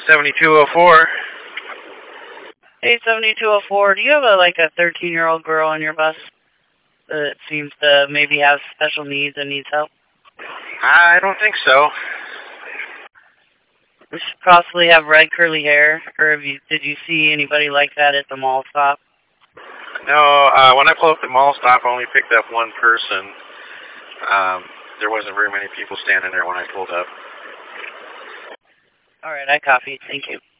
7204. Hey, 7204, do you have a 13-year-old girl on your bus that seems to maybe have special needs and needs help? I don't think so. Does she possibly have red curly hair, or did you see anybody like that at the mall stop? No, when I pulled up the mall stop, I only picked up one person. There wasn't very many people standing there when I pulled up. All right, I copy. Thank you.